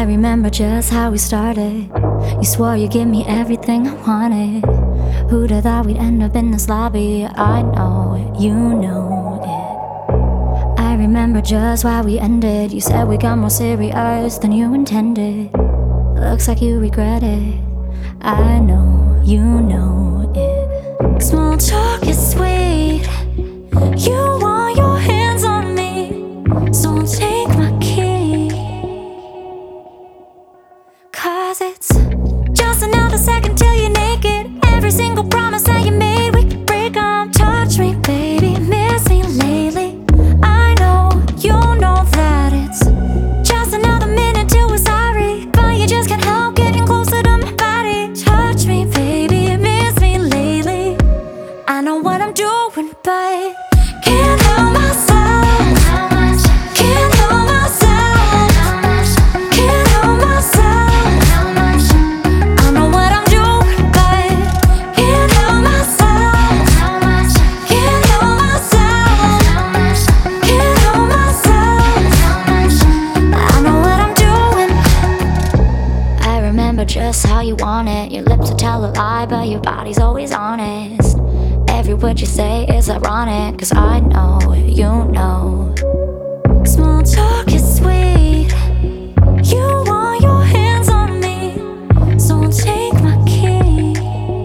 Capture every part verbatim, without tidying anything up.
I remember just how we started. You swore you'd give me everything I wanted. Who'd have thought we'd end up in this lobby? I know it, you know it. I remember just why we ended. You said we got more serious than you intended. Looks like you regret it. I know, you know it. Small talk is sweet. You want your hands on me, so take my key. Cause it's just another second till you're naked. Every single promise that you made, we could break 'em. Touch me, baby, miss me lately. I know, you know that it's just another minute till we're sorry, but you just can't help getting closer to my body. Touch me, baby, miss me lately. I know what I'm doing, but can't help myself. Can't help myself. Can't help myself. I know what I'm doing, but can't help myself. Can't help myself. Can't help myself. I know what I'm doing. I remember just how you want it. Your lips will tell a lie, but your body's always honest. Every word you say is ironic, cause I know, you know. Small talk is sweet. You want your hands on me, so take my key.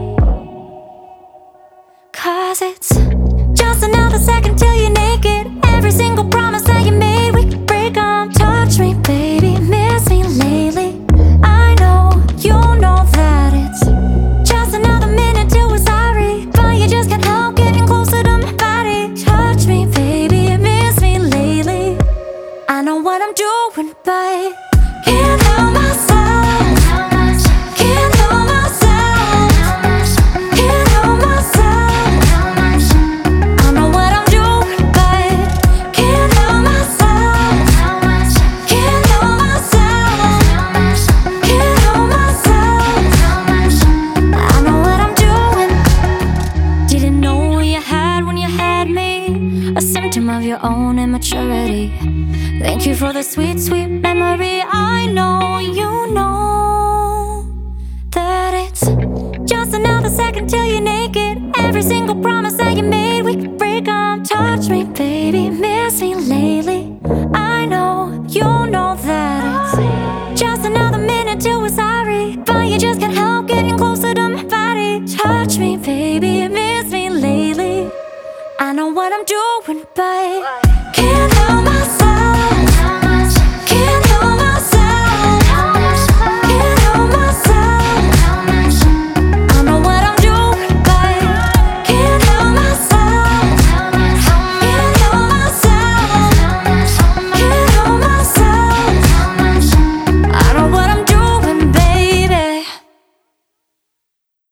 Cause it's just another second till you're naked. Every single promise that you made, we could break 'em. Touch me, baby, miss me lately. I know, you know that it's just another minute till we're sorry, but you just can't help getting closer to my body. Touch me, baby, miss me lately. I know what I'm doing, but can't help myself. Can't help myself. Can't help myself. I know what I'm doing, but can't help myself. Can't help myself. Can't help myself. I know what I'm doing. Didn't know what you had when you had me. A symptom of your own immaturity. Thank you for the sweet, sweet memory. I know, you know that it's just another second till you're naked. Every single promise that you made, we could break 'em. Touch me, baby, miss me lately. I know, you know that it's just another minute till we're sorry, but you just can't help getting closer to my body. Touch me, baby, miss me lately. I know what I'm doing, but